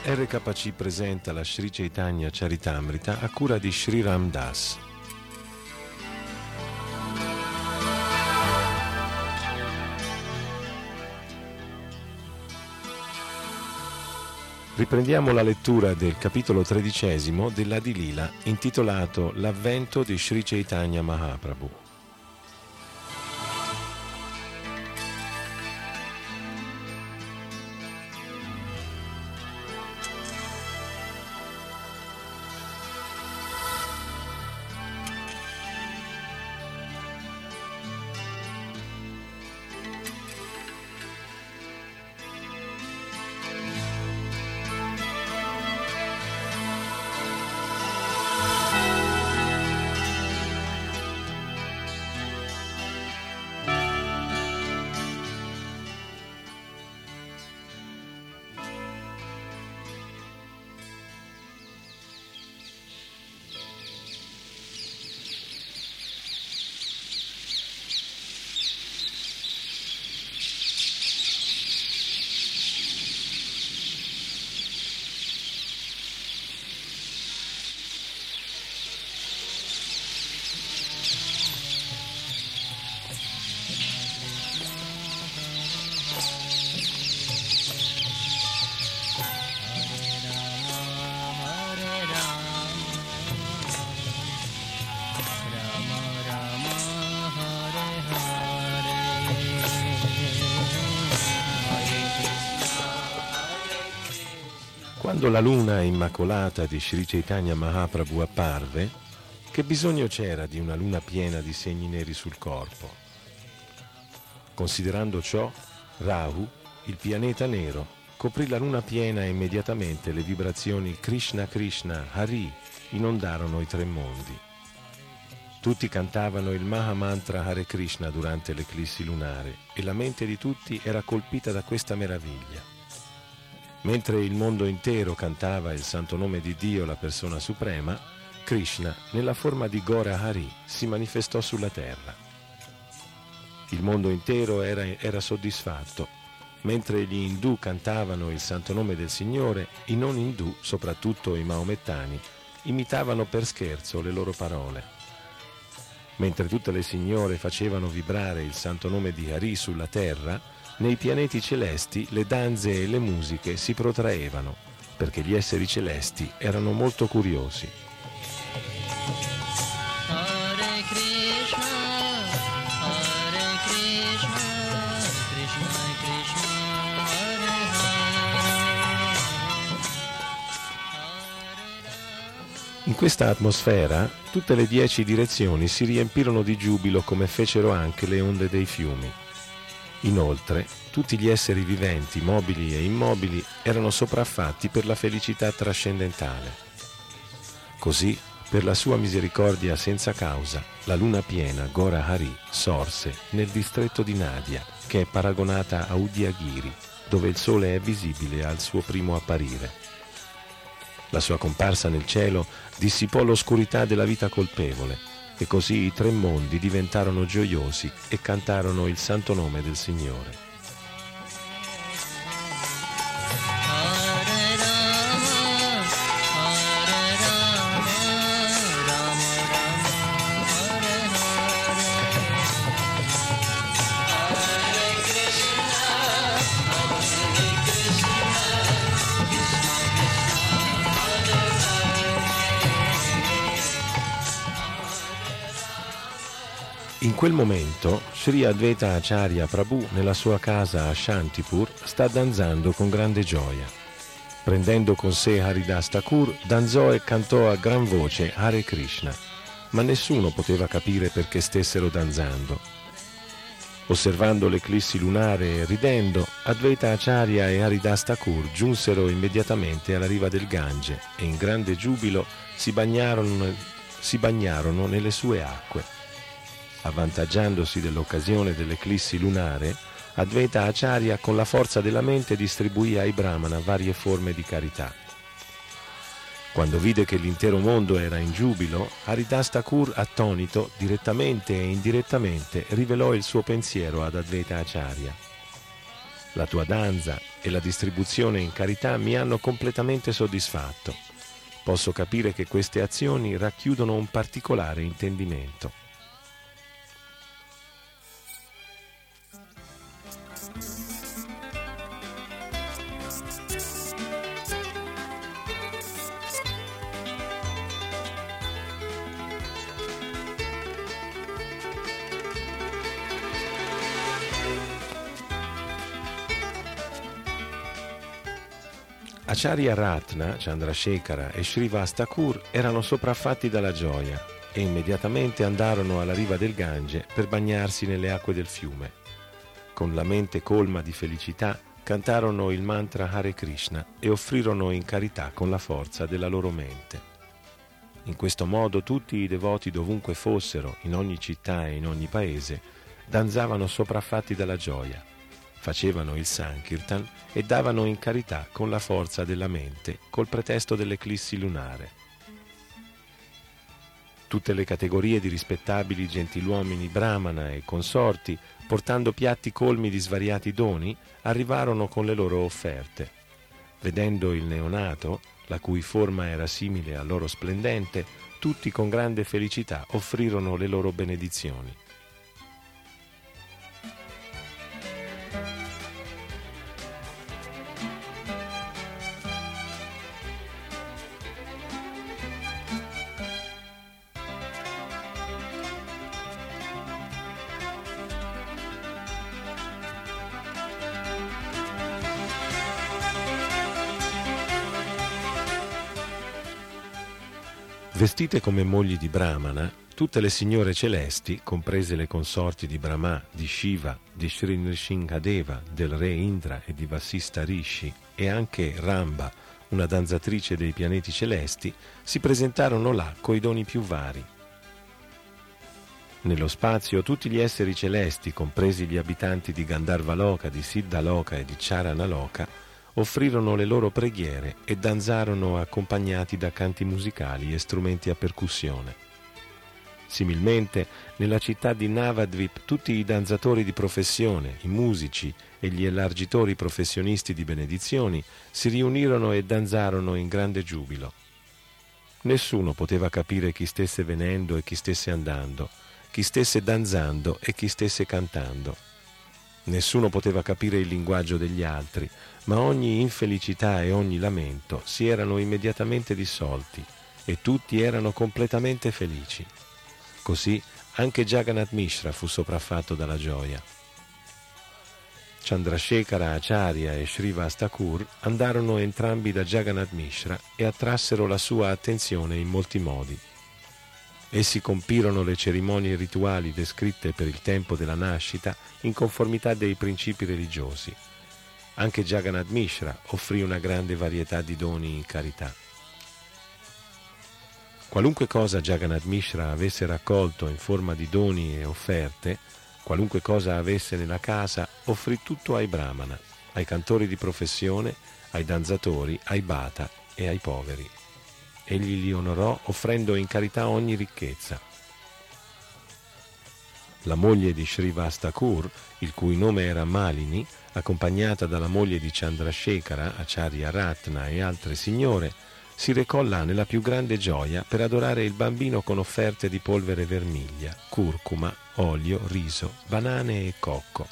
RKC presenta la Sri Chaitanya Charitamrita a cura di Sri Ram Das. Riprendiamo la lettura del capitolo 13 dell'Adi Lila intitolato L'avvento di Sri Chaitanya Mahaprabhu. Quando la luna immacolata di Sri Chaitanya Mahaprabhu apparve, che bisogno c'era di una luna piena di segni neri sul corpo? Considerando ciò, Rahu, il pianeta nero, coprì la luna piena e immediatamente le vibrazioni Krishna Krishna Hari inondarono i tre mondi. Tutti cantavano il Mahamantra Hare Krishna durante l'eclissi lunare e la mente di tutti era colpita da questa meraviglia. Mentre il mondo intero cantava il santo nome di Dio, la persona suprema, Krishna, nella forma di Gora Hari, si manifestò sulla terra. Il mondo intero era soddisfatto. Mentre gli indù cantavano il santo nome del Signore, i non indù, soprattutto i maomettani, imitavano per scherzo le loro parole. Mentre tutte le signore facevano vibrare il santo nome di Hari sulla terra, nei pianeti celesti le danze e le musiche si protraevano, perché gli esseri celesti erano molto curiosi. Hare Krishna, Krishna Krishna, Hare Hare. In questa atmosfera, tutte le 10 direzioni si riempirono di giubilo come fecero anche le onde dei fiumi. Inoltre, tutti gli esseri viventi, mobili e immobili, erano sopraffatti per la felicità trascendentale. Così, per la sua misericordia senza causa, la luna piena Gora Hari sorse nel distretto di Nadia, che è paragonata a Udyagiri, dove il sole è visibile al suo primo apparire. La sua comparsa nel cielo dissipò l'oscurità della vita colpevole, e così i tre mondi diventarono gioiosi e cantarono il santo nome del Signore. In quel momento, Sri Advaita Acharya Prabhu, nella sua casa a Shantipur, sta danzando con grande gioia. Prendendo con sé Haridas Thakur, danzò e cantò a gran voce Hare Krishna, ma nessuno poteva capire perché stessero danzando. Osservando l'eclissi lunare e ridendo, Advaita Acharya e Haridas Thakur giunsero immediatamente alla riva del Gange e in grande giubilo si bagnarono nelle sue acque. Avvantaggiandosi dell'occasione dell'eclissi lunare, Advaita Acharya con la forza della mente distribuì ai Brahmana varie forme di carità. Quando vide che l'intero mondo era in giubilo, Haridas Thakur, attonito, direttamente e indirettamente, rivelò il suo pensiero ad Advaita Acharya. La tua danza e la distribuzione in carità mi hanno completamente soddisfatto. Posso capire che queste azioni racchiudono un particolare intendimento. Acharya Ratna, Chandrasekhara e Srivasta Thakur erano sopraffatti dalla gioia e immediatamente andarono alla riva del Gange per bagnarsi nelle acque del fiume. Con la mente colma di felicità cantarono il mantra Hare Krishna e offrirono in carità con la forza della loro mente. In questo modo tutti i devoti dovunque fossero, in ogni città e in ogni paese, danzavano sopraffatti dalla gioia, facevano il Sankirtan e davano in carità con la forza della mente col pretesto dell'eclissi lunare. Tutte le categorie di rispettabili gentiluomini brahmana e consorti, portando piatti colmi di svariati doni, arrivarono con le loro offerte. Vedendo il neonato, la cui forma era simile al loro splendente, tutti con grande felicità offrirono le loro benedizioni. Vestite come mogli di Brahmana, tutte le signore celesti, comprese le consorti di Brahma, di Shiva, di Sri Nrsingadeva, del re Indra e di Vasista Rishi, e anche Ramba, una danzatrice dei pianeti celesti, si presentarono là coi doni più vari. Nello spazio tutti gli esseri celesti, compresi gli abitanti di Gandharvaloka, di Siddhaloka e di Charanaloka, offrirono le loro preghiere e danzarono accompagnati da canti musicali e strumenti a percussione. Similmente, nella città di Navadvip tutti i danzatori di professione, i musici e gli elargitori professionisti di benedizioni si riunirono e danzarono in grande giubilo. Nessuno poteva capire chi stesse venendo e chi stesse andando, chi stesse danzando e chi stesse cantando. Nessuno poteva capire il linguaggio degli altri, ma ogni infelicità e ogni lamento si erano immediatamente dissolti e tutti erano completamente felici. Così anche Jagannath Mishra fu sopraffatto dalla gioia. Chandrasekhara Acharya e Srivasta Thakur andarono entrambi da Jagannath Mishra e attrassero la sua attenzione in molti modi. Essi compirono le cerimonie rituali descritte per il tempo della nascita in conformità dei principi religiosi. Anche Jagannath Mishra offrì una grande varietà di doni in carità. Qualunque cosa Jagannath Mishra avesse raccolto in forma di doni e offerte, qualunque cosa avesse nella casa, offrì tutto ai brahmana, ai cantori di professione, ai danzatori, ai bhata e ai poveri. Egli li onorò offrendo in carità ogni ricchezza. La moglie di Srivasta Thakur, il cui nome era Malini, accompagnata dalla moglie di Chandrasekhara, Acharya Ratna e altre signore, si recò là nella più grande gioia per adorare il bambino con offerte di polvere vermiglia, curcuma, olio, riso, banane e cocco.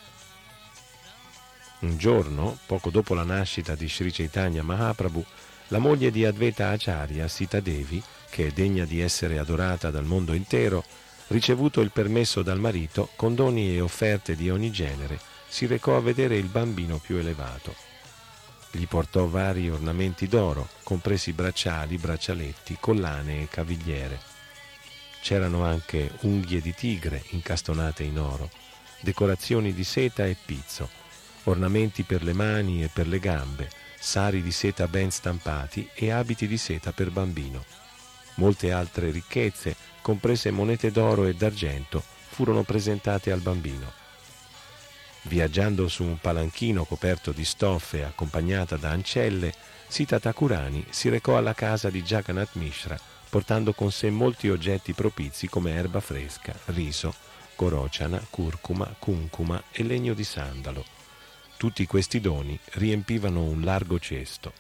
Un giorno, poco dopo la nascita di Sri Chaitanya Mahaprabhu, la moglie di Advaita Acharya, Sita Devi, che è degna di essere adorata dal mondo intero, ricevuto il permesso dal marito, con doni e offerte di ogni genere, si recò a vedere il bambino più elevato. Gli portò vari ornamenti d'oro, compresi bracciali, braccialetti, collane e cavigliere. C'erano anche unghie di tigre incastonate in oro, decorazioni di seta e pizzo, ornamenti per le mani e per le gambe, sari di seta ben stampati e abiti di seta per bambino. Molte altre ricchezze, comprese monete d'oro e d'argento, furono presentate al bambino. Viaggiando su un palanchino coperto di stoffe accompagnata da ancelle, Sita Thakurani si recò alla casa di Jagannath Mishra, portando con sé molti oggetti propizi come erba fresca, riso, gorociana, curcuma, cuncuma e legno di sandalo. Tutti questi doni riempivano un largo cesto.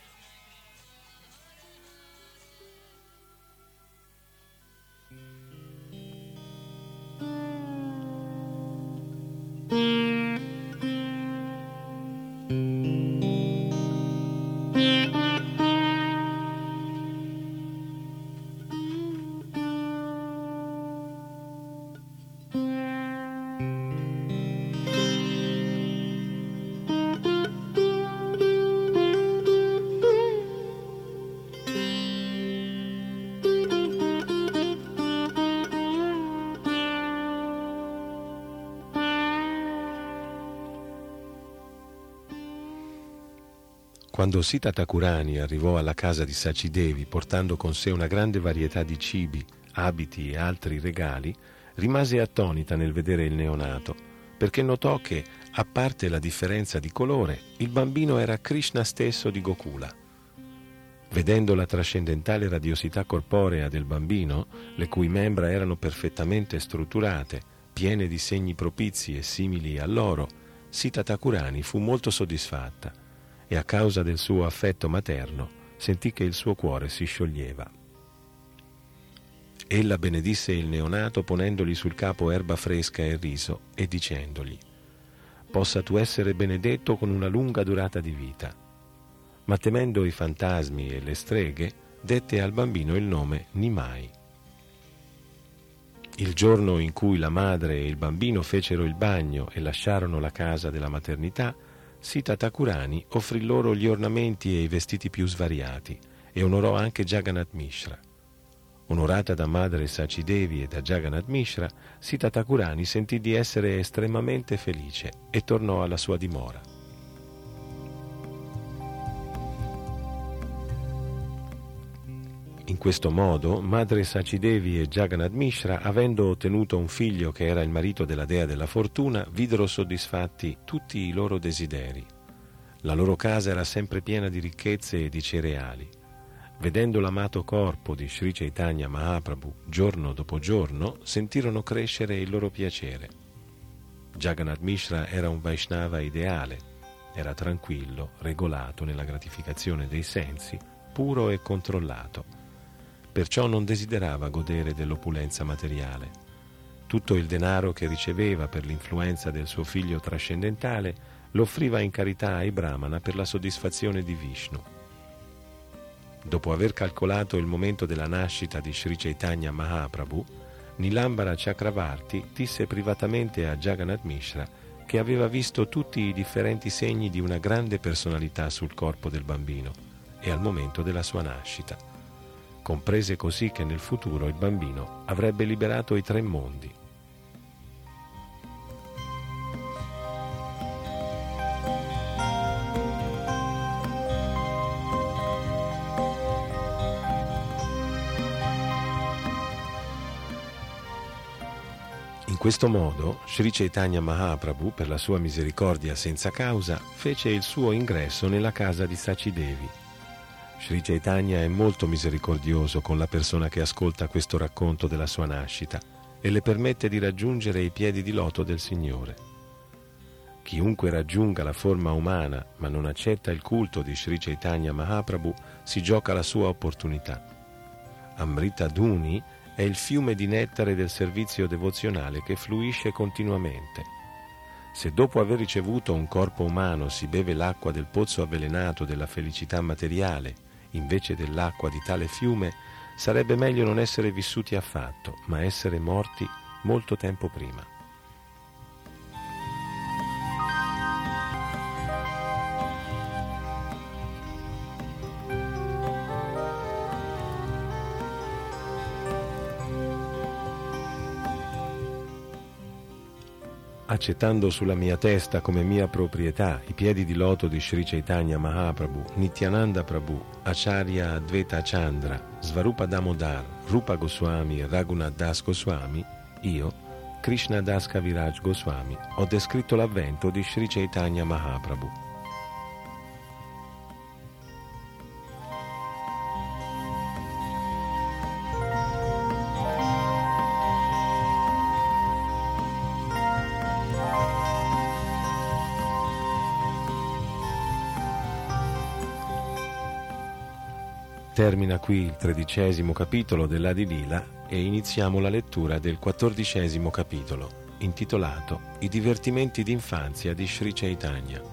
Quando Sita Thakurani arrivò alla casa di Sacidevi portando con sé una grande varietà di cibi, abiti e altri regali, rimase attonita nel vedere il neonato, perché notò che, a parte la differenza di colore, il bambino era Krishna stesso di Gokula. Vedendo la trascendentale radiosità corporea del bambino, le cui membra erano perfettamente strutturate, piene di segni propizi e simili all'oro, Sita Thakurani fu molto soddisfatta e a causa del suo affetto materno sentì che il suo cuore si scioglieva. Ella benedisse il neonato ponendogli sul capo erba fresca e riso e dicendogli: «Possa tu essere benedetto con una lunga durata di vita». Ma temendo i fantasmi e le streghe, dette al bambino il nome Nimai. Il giorno in cui la madre e il bambino fecero il bagno e lasciarono la casa della maternità, Sita Thakurani offrì loro gli ornamenti e i vestiti più svariati e onorò anche Jagannath Mishra. Onorata da madre Sacidevi e da Jagannath Mishra, Sita Thakurani sentì di essere estremamente felice e tornò alla sua dimora. In questo modo, madre Sacidevi e Jagannath Mishra, avendo ottenuto un figlio che era il marito della dea della fortuna, videro soddisfatti tutti i loro desideri. La loro casa era sempre piena di ricchezze e di cereali. Vedendo l'amato corpo di Sri Chaitanya Mahaprabhu giorno dopo giorno, sentirono crescere il loro piacere. Jagannath Mishra era un Vaishnava ideale, era tranquillo, regolato nella gratificazione dei sensi, puro e controllato. Perciò non desiderava godere dell'opulenza materiale. Tutto il denaro che riceveva per l'influenza del suo figlio trascendentale lo offriva in carità ai Brahmana per la soddisfazione di Vishnu. Dopo aver calcolato il momento della nascita di Sri Chaitanya Mahaprabhu, Nilambara Chakravarti disse privatamente a Jagannath Mishra che aveva visto tutti i differenti segni di una grande personalità sul corpo del bambino e al momento della sua nascita. Comprese così che nel futuro il bambino avrebbe liberato i tre mondi. In questo modo, Sri Chaitanya Mahaprabhu, per la sua misericordia senza causa, fece il suo ingresso nella casa di Sacidevi. Sri Chaitanya è molto misericordioso con la persona che ascolta questo racconto della sua nascita e le permette di raggiungere i piedi di loto del Signore. Chiunque raggiunga la forma umana ma non accetta il culto di Sri Chaitanya Mahaprabhu si gioca la sua opportunità. Amrita Dhuni è il fiume di nettare del servizio devozionale che fluisce continuamente. Se dopo aver ricevuto un corpo umano si beve l'acqua del pozzo avvelenato della felicità materiale invece dell'acqua di tale fiume, sarebbe meglio non essere vissuti affatto, ma essere morti molto tempo prima. Accettando sulla mia testa come mia proprietà i piedi di loto di Sri Chaitanya Mahaprabhu, Nityananda Prabhu, Acharya Advaita Chandra, Svarupa Damodar, Rupa Goswami e Raghunath Das Goswami, io, Krishna Das Kaviraj Goswami, ho descritto l'avvento di Sri Chaitanya Mahaprabhu. Termina qui il 13° capitolo dell'Adi Lila e iniziamo la lettura del 14° capitolo, intitolato I divertimenti d'infanzia di Sri Chaitanya.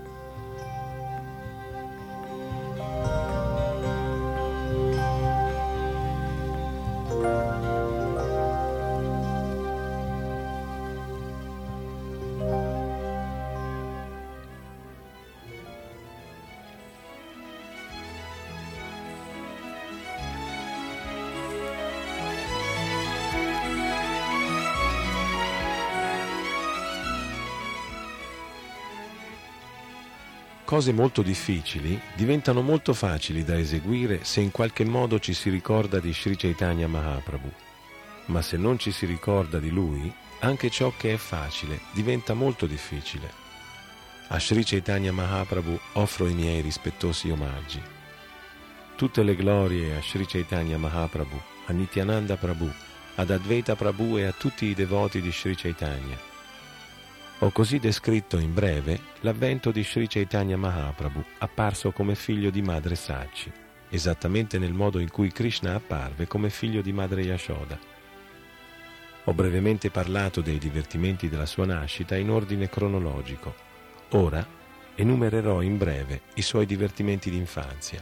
Cose molto difficili diventano molto facili da eseguire se in qualche modo ci si ricorda di Sri Chaitanya Mahaprabhu. Ma se non ci si ricorda di lui, anche ciò che è facile diventa molto difficile. A Sri Chaitanya Mahaprabhu offro i miei rispettosi omaggi. Tutte le glorie a Sri Chaitanya Mahaprabhu, a Nityananda Prabhu, ad Advaita Prabhu e a tutti i devoti di Sri Chaitanya. Ho così descritto in breve l'avvento di Sri Chaitanya Mahaprabhu, apparso come figlio di madre Sachi, esattamente nel modo in cui Krishna apparve come figlio di madre Yashoda. Ho brevemente parlato dei divertimenti della sua nascita in ordine cronologico. Ora enumererò in breve i suoi divertimenti d'infanzia.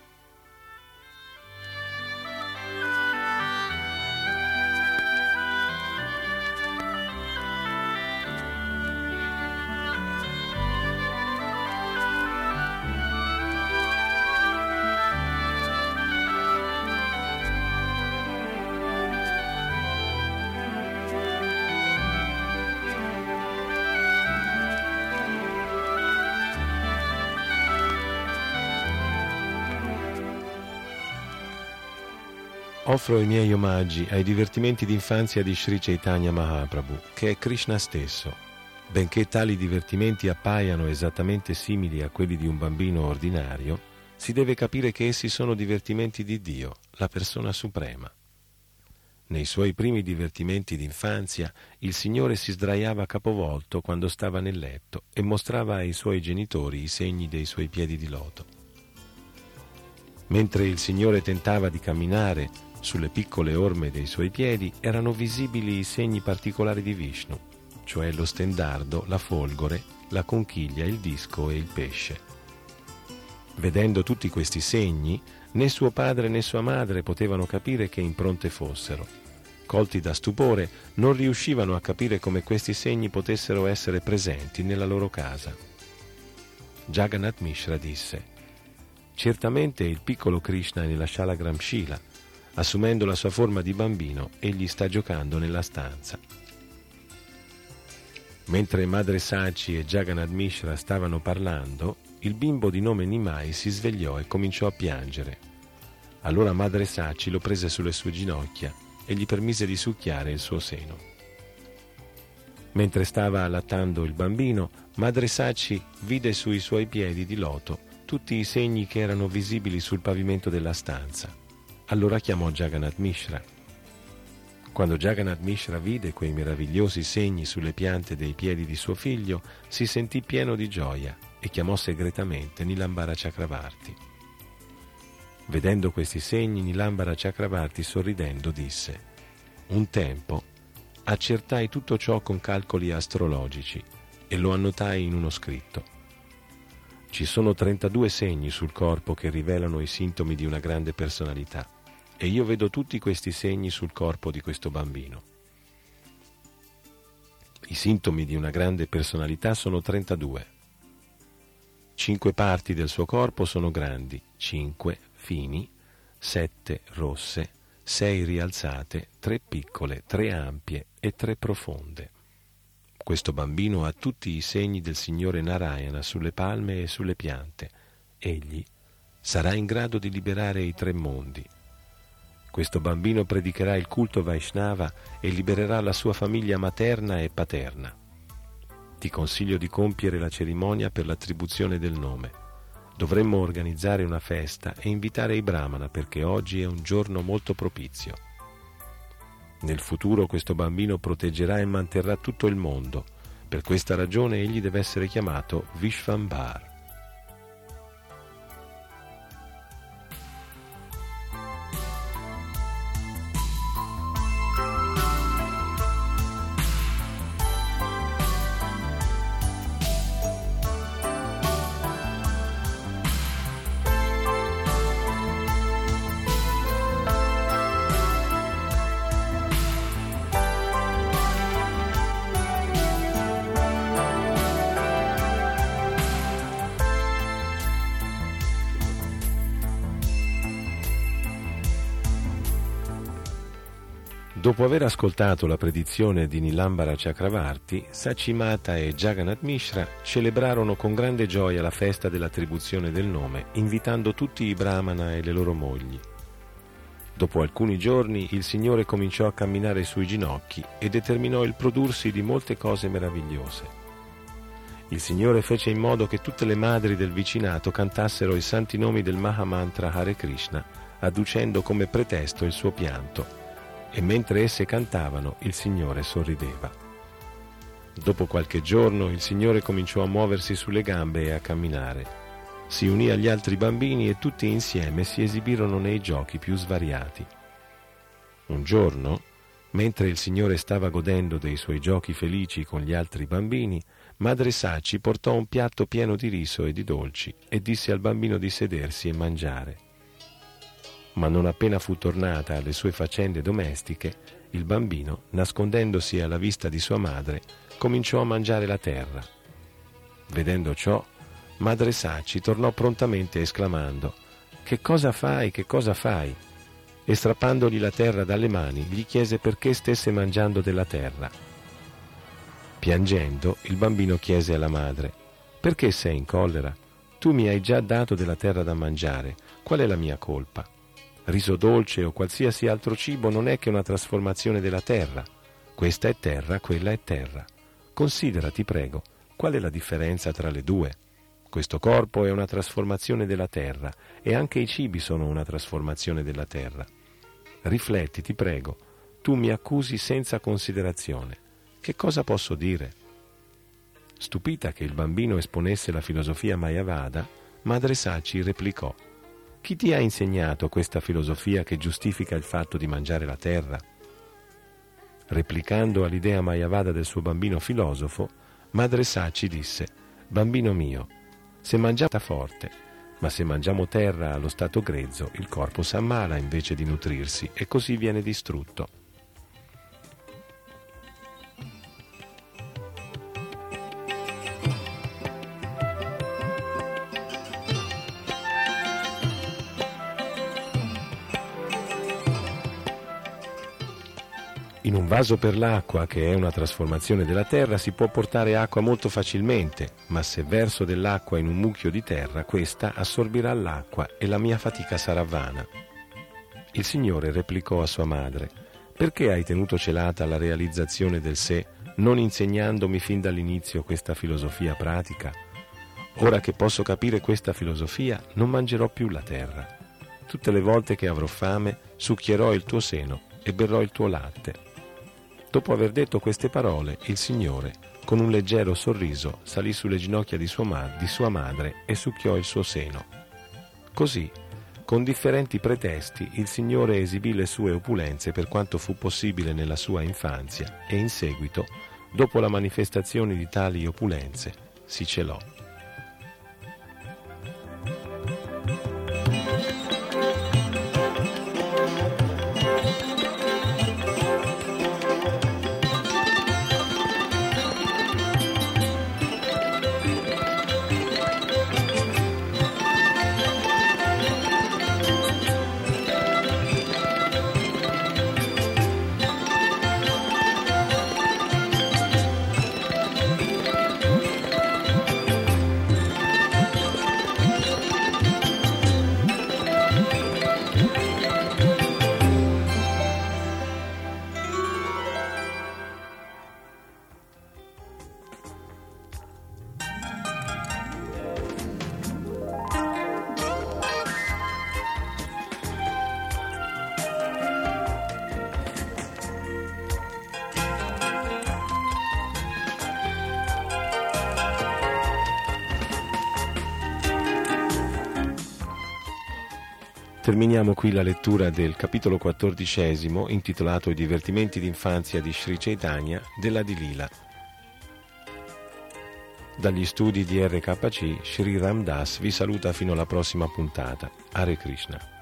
Offro i miei omaggi ai divertimenti d'infanzia di Sri Chaitanya Mahaprabhu, che è Krishna stesso. Benché tali divertimenti appaiano esattamente simili a quelli di un bambino ordinario, si deve capire che essi sono divertimenti di Dio, la persona suprema. Nei suoi primi divertimenti d'infanzia, il Signore si sdraiava capovolto quando stava nel letto e mostrava ai suoi genitori i segni dei suoi piedi di loto. Mentre il Signore tentava di camminare, sulle piccole orme dei suoi piedi erano visibili i segni particolari di Vishnu, cioè lo stendardo, la folgore, la conchiglia, il disco e il pesce. Vedendo tutti questi segni, né suo padre né sua madre potevano capire che impronte fossero. Colti da stupore, non riuscivano a capire come questi segni potessero essere presenti nella loro casa. Jagannath Mishra disse: «Certamente il piccolo Krishna è nella Shalagram Shila. Assumendo la sua forma di bambino, egli sta giocando nella stanza». Mentre madre Sachi e Jagannath Mishra stavano parlando, il bimbo di nome Nimai si svegliò e cominciò a piangere. Allora madre Sachi lo prese sulle sue ginocchia e gli permise di succhiare il suo seno. Mentre stava allattando il bambino, madre Sachi vide sui suoi piedi di loto tutti i segni che erano visibili sul pavimento della stanza. Allora chiamò Jagannath Mishra. Quando Jagannath Mishra vide quei meravigliosi segni sulle piante dei piedi di suo figlio, si sentì pieno di gioia e chiamò segretamente Nilambara Chakravarti. Vedendo questi segni, Nilambara Chakravarti, sorridendo, disse: «Un tempo accertai tutto ciò con calcoli astrologici e lo annotai in uno scritto. Ci sono 32 segni sul corpo che rivelano i sintomi di una grande personalità, e io vedo tutti questi segni sul corpo di questo bambino. I sintomi di una grande personalità sono 32. 5 parti del suo corpo sono grandi, 5 fini, 7 rosse, 6 rialzate, 3 piccole, 3 ampie e 3 profonde. Questo bambino ha tutti i segni del Signore Narayana sulle palme e sulle piante. Egli sarà in grado di liberare i 3 mondi. Questo bambino predicherà il culto Vaishnava e libererà la sua famiglia materna e paterna. Ti consiglio di compiere la cerimonia per l'attribuzione del nome. Dovremmo organizzare una festa e invitare i Brahmana perché oggi è un giorno molto propizio. Nel futuro questo bambino proteggerà e manterrà tutto il mondo. Per questa ragione egli deve essere chiamato Vishvambar». Dopo aver ascoltato la predizione di Nilambara Chakravarti, Sachimata e Jagannath Mishra celebrarono con grande gioia la festa dell'attribuzione del nome, invitando tutti i brahmana e le loro mogli. Dopo alcuni giorni il Signore cominciò a camminare sui ginocchi e determinò il prodursi di molte cose meravigliose. Il Signore fece in modo che tutte le madri del vicinato cantassero i santi nomi del Mahamantra Hare Krishna, adducendo come pretesto il suo pianto, e mentre esse cantavano il Signore sorrideva. Dopo qualche giorno il Signore cominciò a muoversi sulle gambe e a camminare. Si unì agli altri bambini e tutti insieme si esibirono nei giochi più svariati. Un giorno, mentre il Signore stava godendo dei suoi giochi felici con gli altri bambini, Madre Saci portò un piatto pieno di riso e di dolci e disse al bambino di sedersi e mangiare. Ma non appena fu tornata alle sue faccende domestiche, il bambino, nascondendosi alla vista di sua madre, cominciò a mangiare la terra. Vedendo ciò, Madre Saci tornò prontamente esclamando: «Che cosa fai, che cosa fai?» E strappandogli la terra dalle mani, gli chiese perché stesse mangiando della terra. Piangendo, il bambino chiese alla madre: «Perché sei in collera? Tu mi hai già dato della terra da mangiare, qual è la mia colpa? Riso dolce o qualsiasi altro cibo non è che una trasformazione della terra. Questa è terra, quella è terra. Considera, ti prego, qual è la differenza tra le due? Questo corpo è una trasformazione della terra e anche i cibi sono una trasformazione della terra. Rifletti, ti prego, tu mi accusi senza considerazione. Che cosa posso dire?» Stupita che il bambino esponesse la filosofia Mayavada, Madre Saci replicò: «Chi ti ha insegnato questa filosofia che giustifica il fatto di mangiare la terra?» Replicando all'idea Mayavada del suo bambino filosofo, Madre Saci disse: «Bambino mio, se mangiamo forte, ma se mangiamo terra allo stato grezzo, il corpo s'ammala invece di nutrirsi e così viene distrutto». In un vaso per l'acqua, che è una trasformazione della terra, si può portare acqua molto facilmente, ma se verso dell'acqua in un mucchio di terra, questa assorbirà l'acqua e la mia fatica sarà vana. Il Signore replicò a sua madre: «Perché hai tenuto celata la realizzazione del sé, non insegnandomi fin dall'inizio questa filosofia pratica? Ora che posso capire questa filosofia, non mangerò più la terra. Tutte le volte che avrò fame, succhierò il tuo seno e berrò il tuo latte». Dopo aver detto queste parole, il Signore, con un leggero sorriso, salì sulle ginocchia di sua madre e succhiò il suo seno. Così, con differenti pretesti, il Signore esibì le sue opulenze per quanto fu possibile nella sua infanzia e in seguito, dopo la manifestazione di tali opulenze, si celò. Terminiamo qui la lettura del capitolo 14, intitolato I divertimenti d'infanzia di Sri Chaitanya, della Dilila. Dagli studi di RKC, Sri Ram Das vi saluta fino alla prossima puntata. Hare Krishna.